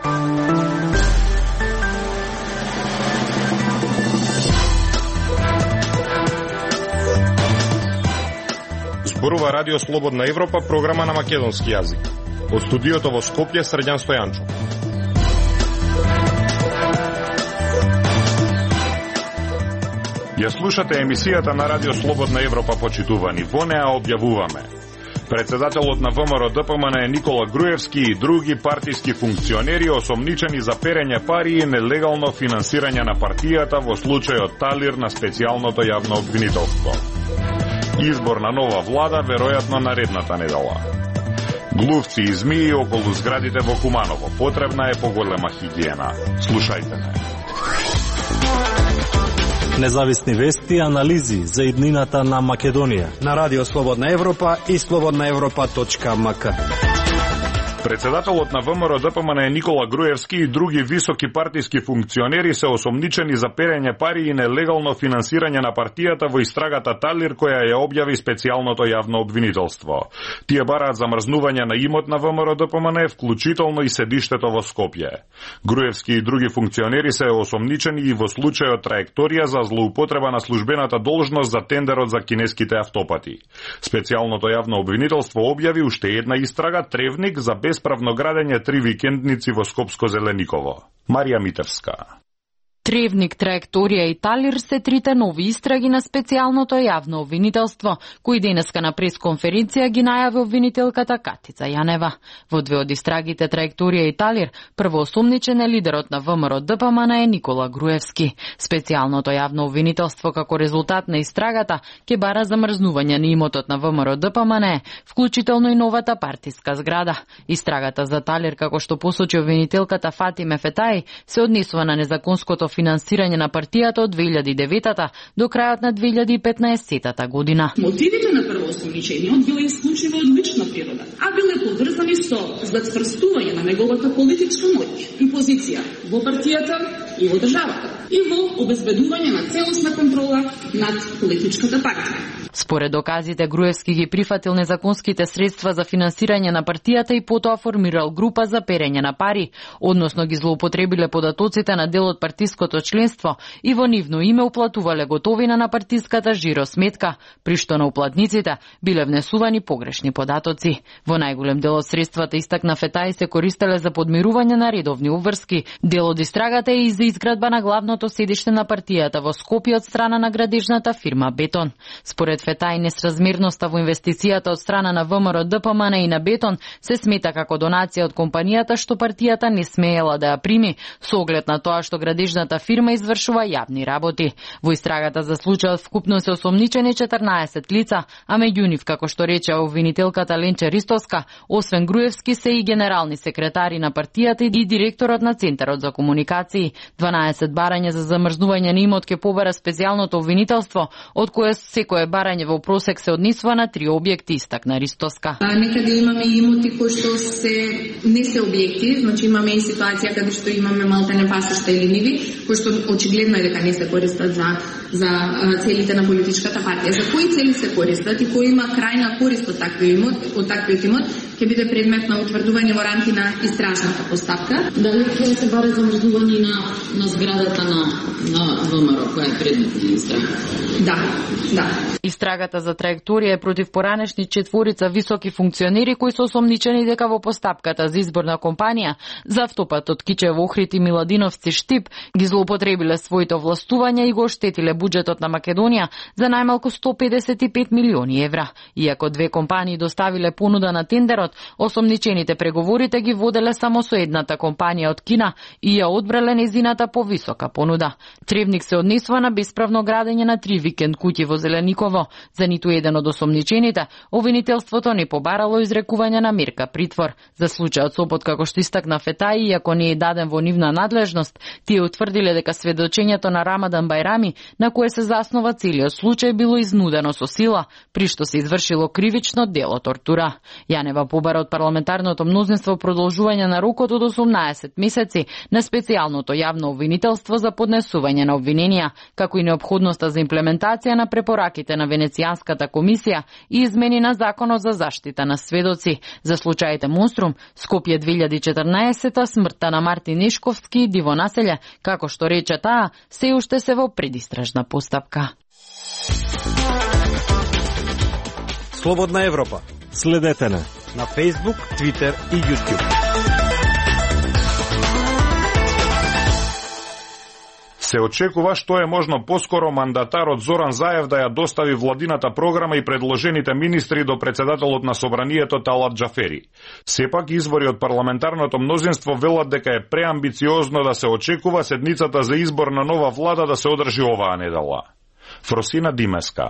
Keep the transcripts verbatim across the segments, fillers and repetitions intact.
Зборува Радио Слободна Европа, програма на македонски јазик. Од студиото во Скопје, Срđan Стојанчов. Ја слушате емисијата на Радио Слободна Европа, почитувани. Во неа објавуваме: председателот на ВМРО-ДПМН е Никола Груевски и други партиски функционери осомничени за перење пари и нелегално финансирање на партијата во случајот Талир на специјалното јавно обвинителство. Избор на нова влада веројатно наредната недела. Глувци и змии околу зградите во Куманово. Потребна е поголема хигиена. Слушајте ме. Независни вести и анализи за иднината на Македонија на Радио Слободна Европа и слободна европа точка ем ка. Председателот на ВМРО-ДПМН Никола Груевски и други високи партиски функционери се осомничени за перење пари и нелегално финансирање на партијата во истрагата Талир, која ја објави специјалното јавно обвинителство. Тие бараат замрзнување на имот на ВМРО-ДПМН, вклучително и седиштето во Скопје. Груевски и други функционери се осомничени и во случајот Траекторија за злоупотреба на службената должност за тендерот за кинеските автопати. Специјалното јавно обвинителство објави уште една истрага Тревник за bespravno gradење три викендници во Скопско-Зелениково. Марија Митевска. Тревник, Траекторија и Талир се трите нови истраги на специјалното јавно обвинителство, кои денеска на пресконференција ги најави обвинителката Катица Јанева. Во две од истрагите Траекторија и Талир, прво осомничен е лидерот на ВМРО-ДПМН е Никола Груевски. Специјалното јавно обвинителство како резултат на истрагата ќе бара замрзнување на имотот на ВМРО-ДПМН, вклучително и новата партиска зграда. Истрагата за Талир, како што посочи обвинителката Фатиме Фетаи, се однесува на незаконското финансирање на партијата од две илјади и девета до крајот на две илјади и петнаесета година. Мотивите на првоосомничениот биле исклучиво од лична природа, а биле поврзани со зацврстување на неговата политичка моќ и позиција во партијата и во државата и во обезбедување на целосна контрола над политичката партија. Според доказите, Груевски ги прифатил незаконските средства за финансирање на партијата и потоа формирал група за перење на пари, односно ги злоупотребиле податоците на дел од партиското членство и во нивно име уплатувале готовина на партиската жиро сметка, при што на уплатниците биле внесувани погрешни податоци. Во најголем дел од средствата, истакна Фетаи, се користеле за подмирување на редовни обврски. Дел од истрагата е и за изградба на главното седиште на партијата во Скопје од страна на градежната фирма Бетон. Според Фетаи, несразмерноста во инвестицијата од страна на ВМРО-ДПМН и на Бетон се смета како донација од компанијата што партијата не смеела да ја прими, со оглед на тоа што градежната фирма извршува јавни работи. Во истрагата за случајот вкупно се осомничени четрнаесет лица, а меѓу нив, како што рече обвинителката Ленче Ристовска, освен Груевски се и генерални секретари на партијата и директорот на Центарот за комуникации. дванаесет барања за замрзнување на имот ке побара специјалното обвинителство, од кое секое барање во просек се однесува на три објекти, истакна Ристовска. А, некаде имаме имоти кои што се не се објекти, значи имаме и ситуација каде што имаме малтене пасишта или ниви, кои што очигледно е дека не се користат за за целите на политичката партија. За кои цели се користат и кој има крајна корист од таквиот имот, од таквиот имот, ќе биде предмет на утврдување во рамки на истражната постапка. Дали ќе се баре замрзнување на на зградата на на ВМРО која е предмет на истрага? Да, да. Истрагата за Траекторија е против поранешни четворица високи функционери кои се осомничени дека во постапката за изборна компанија за автопатот Кичево Охрид и Миладиновци Штип ги злоупотребиле своите властувања и го оштетиле буџетот на Македонија за најмалку сто педесет и пет милиони евра. Иако две компании доставиле понуда на тендерот, осомничените преговорите ги воделе само со едната компанија од Кина и ја одбрале нејзината повисока понуда. Тревник се однесува на бесправно градење на три викенд куќи во Зелениково. За ниту еден од осомничените, обвинителството не побарало изрекување на мерка притвор. За случајот Сопот, како што истакна Фетаи, иако не е даден во нивна надлежност, тие утврдиле дека сведочењето на Рамадан Бајрами, на кое се заснова целиот случај, било изнудено со сила, при што се извршило кривично дело тортура. Јанева побара од парламентарното мнозинство продолжување на рокот од осумнаесет месеци на специјалното јавно легално обвинителство за поднесување на обвиненија, како и неопходноста за имплементација на препораките на Венецијанската комисија и измени на Законот за заштита на сведоци за случаите Монструм, Скопје две илјади и четрнаесета, смртта на Мартин Ешковски и Диво Населје, како што рече таа, се уште се во предистражна постапка. Слободна Европа. Следете на на Facebook, Twitter и YouTube. Се очекува што е можно поскоро мандатарот Зоран Заев да ја достави владината програма и предложените министри до председателот на собранието Талат Џафери. Сепак извори од парламентарното мнозинство велат дека е преамбициозно да се очекува седницата за избор на нова влада да се одржи оваа недела. Фросина Димеска.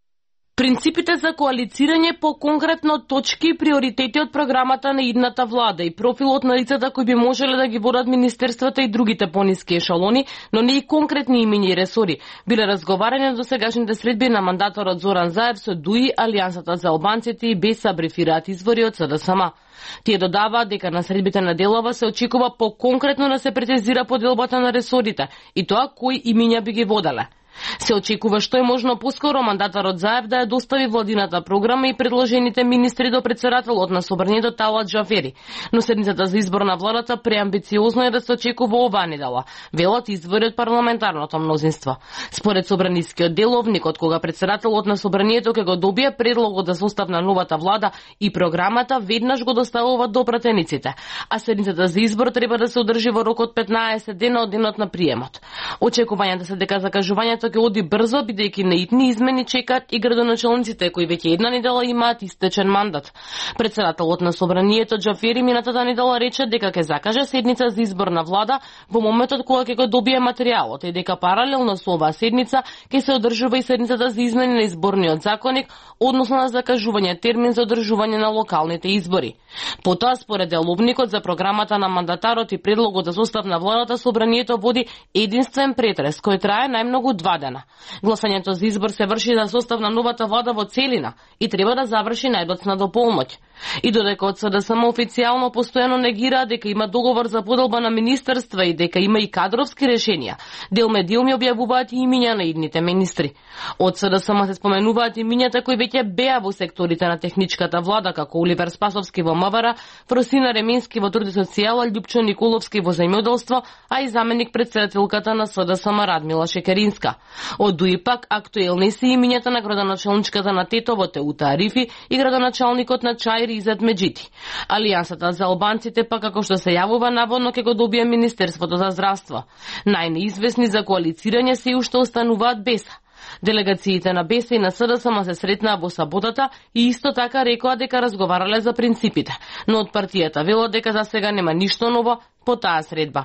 Принципите за коалицирање по конкретно точки и приоритети од програмата на идната влада и профилот на лицата кои би можеле да ги водат министерствата и другите пониски ешалони, но не и конкретни имиња и ресори, биле разговарани на досегашните средби на мандаторот Зоран Заев со ДУИ, Алијансата за албанците и БЕСА, брифираат извори од СДСМ. Тие додаваат дека на средбите на делова се очекува по конкретно да се прецизира поделбата на ресорите и тоа кои имиња би ги воделе. Се очекува што е можно поскоро мандатарот Заев да ја достави владината програма и предложените министри до председателот на собранието Талат Џафери, но седницата за избор на владата преамбициозно е да се очекува оваа недела, велат извори од парламентарното мнозинство. Според собранискиот деловник, од кога председателот на собранието ќе го добие предлогот за состав на новата влада и програмата, веднаш го доставуваат до пратениците, а седницата за избор треба да се одржи во рок од петнаесет дена од денот на приемот. Очекувањата се дека закажувањето ќе оди брзо, бидејќи неитни измени чекаат и градоначалниците кои веќе една недела имаат истечен мандат. Председателот на собранието Џафери минатата недела рече дека ќе закаже седница за избор на влада во моментот кога ќе го добие материјалот и дека паралелно со оваа седница ќе се одржува и седницата за измени на изборниот законник, односно на закажување термин за одржување на локалните избори. Потоа, според деловникот за програмата на мандатарот и предлогот за состав на владата, собранието води единствен претрес кој трае најмногу два дена. Гласањето за избор се врши за состав на новата влада во целина и треба да заврши најдоцна до полноќ. И додека од СДСМ официјално постојано негира дека има договор за поделба на министерства и дека има и кадровски решенија, делме делми објавуваат и имиња на идните министри. Од СДСМ се споменуваат имињата кои веќе беа во секторите на техничката влада, како Оливер Спасовски во МВР, Фросина Ременски во Труд и социјала, Љупчо Николовски во земјоделство, а и заменик председателката на СДСМ Радмила Шекеринска. Од ДУИ пак актуелни се имињата на градоначалничката на Тетово Теута Арифи и градоначалникот на Чаир Изет Меджити. Алијансата за албанците пак, како што се јавува, наводно ќе го добие Министерството за здравство. Најнеизвестни за коалицирање се уште остануваат БЕСА. Делегациите на БЕСА и на СДСМ се сретнаа во саботата и исто така рекоа дека разговарале за принципите, но од партијата велат дека за сега нема ништо ново по таа средба.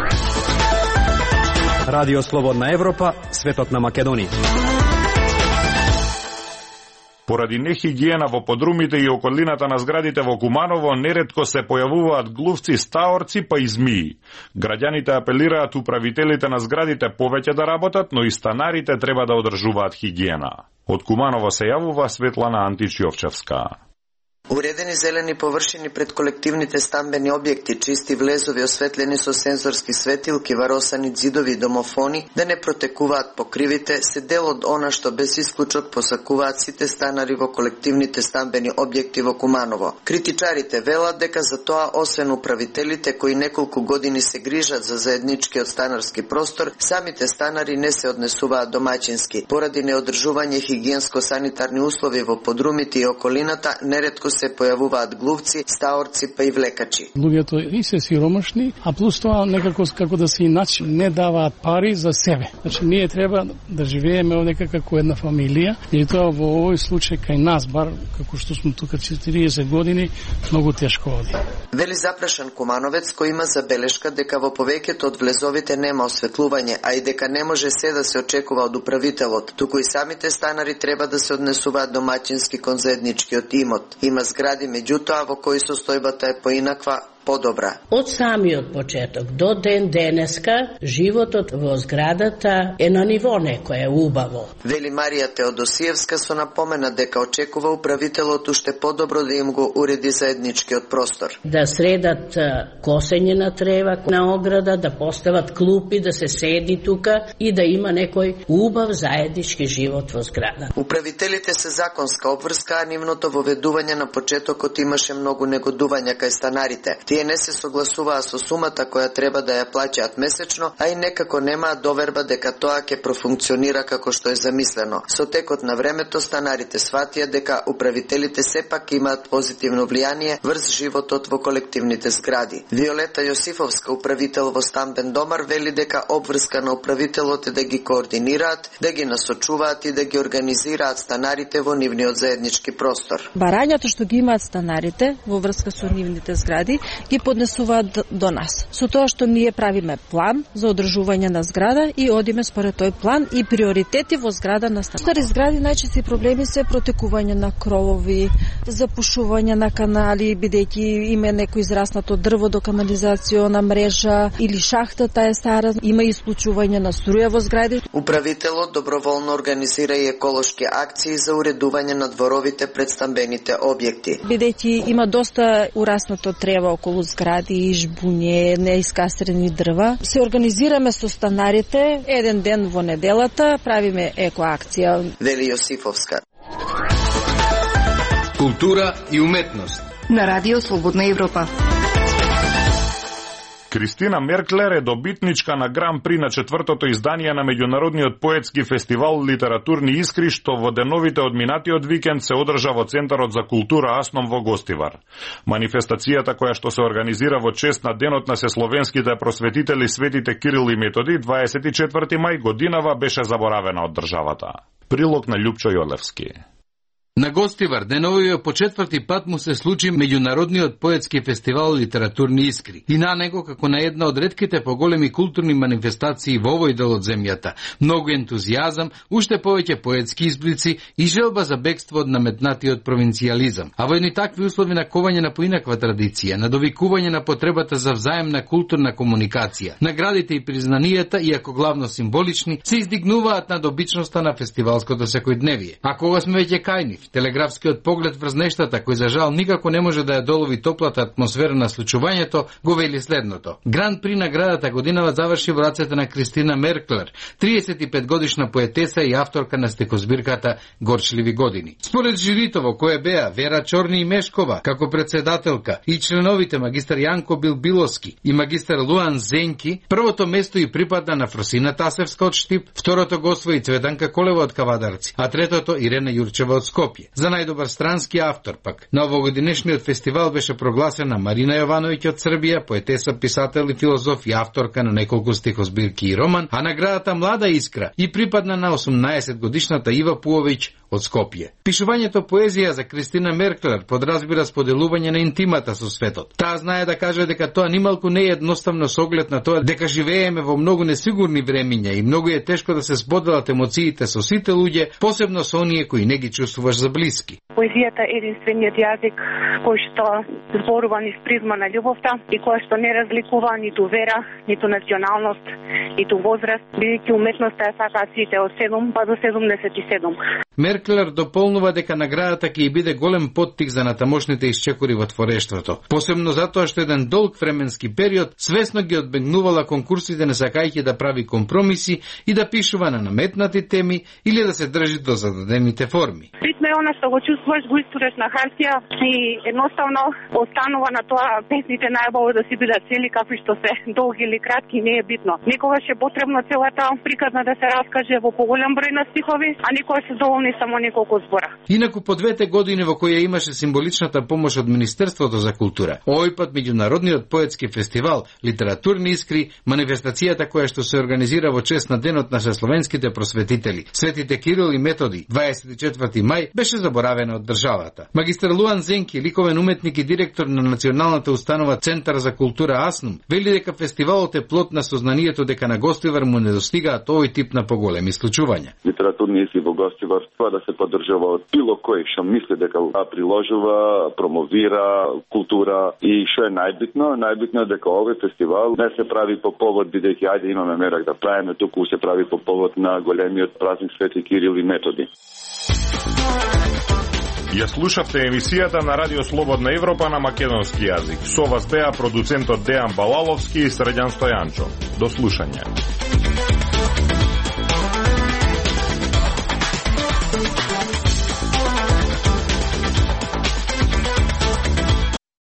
Радио Слободна Европа, светот на Македонија. Поради нехигиена во подрумите и околината на зградите во Куманово, неретко се појавуваат глувци, стаорци па и змии. Граѓаните апелираат управителите на зградите повеќе да работат, но и станарите треба да одржуваат хигиена. Од Куманово се јавува Светлана Античиовчевска. Уредени зелени површини пред колективните стамбени објекти, чисти влезови осветлени со сензорски светилки, варосани ѕидови и домофони, да не протекуваат по кривите, се дел од она што без исклучок посакуваат сите станари во колективните стамбени објекти во Куманово. Критичарите велат дека за тоа, освен управителите кои неколку години се грижат за заедничкиот станарски простор, самите станари не се однесуваат домаќински. Поради неодржување хигиенско-санитарни услови во подрумите и околината, неретко се појавуваат глувци, стаорци па и влекачи. Луѓето и се сиромашни, а плюс тоа некако како да се иначе не даваат пари за себе. Значи ние треба да живееме овде како една фамилија и тоа во овој случај кај нас, бар како што сме тука четириесет години, многу тешко оди. Вели запрашан кумановец кој има забелешка дека во повеќето од влезовите нема осветлување, а и дека не може се да се очекува од управителот, туку и самите станари треба да се однесуваат домаќински кон заедничкиот имот. Има згради, меѓутоа, во кои состојбата е поинаква, подобра. Од самиот почеток до ден денеска, животот во зградата е на ниво некое убаво. Вели Марија Теодосиевска со напомена дека очекува управителот уште подобро да им го уреди заедничкиот простор. Да средат косење на трева на ограда, да постават клупи, да се седи тука и да има некој убав заеднички живот во зграда. Управителите се законска обврска, а нивното воведување на почетокот имаше многу негодувања кај станарите. Тие не се согласуваа со сумата која треба да ја плаќаат месечно, а и некако немаа доверба дека тоа ќе профункционира како што е замислено. Со текот на времето станарите сватија дека управителите сепак имаат позитивно влијание врз животот во колективните згради. Виолета Јосифовска, управител во Стамбен домар, вели дека обврска на управителот е да ги координираат, да ги насочуваат и да ги организираат станарите во нивниот заеднички простор. Барањата што ги имаат станарите во врска со нивните згради ги поднесуваат до нас. Со тоа што ние правиме план за одржување на зграда и одиме според тој план и приоритети во зграда на станар. Стари згради најчести проблеми се протекување на кровови, запушување на канали, бидејќи има некој израснато дрво до канализациона мрежа или шахтата е стара, има исклучување на струја во згради. Управителот доброволно организира и еколошки акции за уредување на дворовите пред стамбените објекти. Бидејќи има доста ураснато трева околу згради, жбуње, неискастрени дрва, се организираме со станарите еден ден во неделата, правиме екоакција. Вели Јосифовска. Култура и уметност. На Радио Слободна Европа. Кристина Мерклер е добитничка на Гран При на четвртото издание на меѓународниот поетски фестивал Литературни искри, што во деновите од минатиот викенд се одржа во Центарот за култура Асном во Гостивар. Манифестацијата, која што се организира во чест на денот на сесловенските просветители Светите Кирил и Методи, дваесет и четврти мај годинава, беше заборавена од државата. Прилог на Љупчо Јолевски. На Гостивар деновиве по четврти пат му се случи меѓународниот поетски фестивал Литературни искри. И на него, како на една од ретките поголеми културни манифестации во овој дел од земјата, многу ентузијазам, уште повеќе поетски изблици и желба за бегство од наметнатиот провинцијализам. А во едни такви услови на ковање на поинаква традиција, на довикување на потребата за взаемна културна комуникација, наградите и признанијата, иако главно символични, се издигнуваат над обичноста на фестивалското секојдневие. А кога сме веќе кај нив, телеграфскиот поглед врз нештата, кој за жал никако не може да ја долови топлата атмосфера на случувањето, го вели следното. Гран При наградата годинава заврши во рацете на Кристина Мерклер, триесет и пет годишна поетеса и авторка на стихозбирката Горчливи години. Според жирито во кое беа Вера Чорни и Мешкова како председателка и членовите магистар Јанко Билбиловски и магистар Луан Зенки, првото место и припадна на Фросина Тасевска од Штип, второто го освои Цветанка Колева од Кавадарци, а третото Ирена Јурчева од Скопје. За најдобар странски автор пак на овогодинешниот фестивал беше прогласена Марина Јовановиќ од Србија, поетеса, писател и филозоф и авторка на неколку стихозбирки и роман, а наградата Млада искра и припадна на осумнаесет годишната Ива Пуовиќ од Скопје. Пишувањето поезија за Кристина Мерклер подразбира споделување на интимата со светот. Таа знае да каже дека тоа нималку не е едноставно со оглед на тоа дека живееме во многу несигурни времиња и многу е тешко да се споделат емоциите со сите луѓе, посебно со оние кои не ги чувствуваш за блиски. Поезијата е единствениот јазик кој што зборува низ призма на љубовта и кој што не разликува ниту вера, ниту националност, ниту возраст, бидејќи уметноста ја сакаат сите од седум па до седумдесет и седум. Мерклер дополнува дека наградата ќе и биде голем поттик за натамошните исчекори во творештвото. Посебно затоа што еден долг временски период свесно ги одбегнувала конкурсите не сакајќи да прави компромиси и да пишува на наметнати теми или да се држи до зададените форми. Ритм е она што го чувствуваш, го истураш на хартија и едноставно останува на тоа песните најубаво да си бидат цели, какви што се долги или кратки, не е битно. Никогаш е потребно целата приказна да се раскаже во поголем број на стихови, а никогаш се доволни само неколку збора. Инаку по двете години во која имаше символичната помош од Министерството за култура, овој пат меѓународниот поетски фестивал Литературни искри, манифестацијата која што се организира во чест на денот на сесловенските просветители Светите Кирил и Методи, дваесет и четврти мај, беше заборавена од државата. Магистар Луан Зенки, ликовен уметник и директор на Националната установа Центар за култура Аснум, вели дека фестивалот е плод на сознанието дека на Гостивар му недостигаат овој тип на поголеми случувања. Литературни искри во Гостивар да се поддржува од било кој што мисли дека приложува, промовира култура и што е најбитно, најбитно е дека овој фестивал не се прави по повод бидејќи ајде имаме мерак да правиме, туку се прави по повод на големиот празник Свети Кирил и Методи. Ја слушавте емисијата на Радио Слободна Европа на македонски јазик. Со вас беа продуцентот Дејан Балаловски и Срđan Стојанчо. До слушање.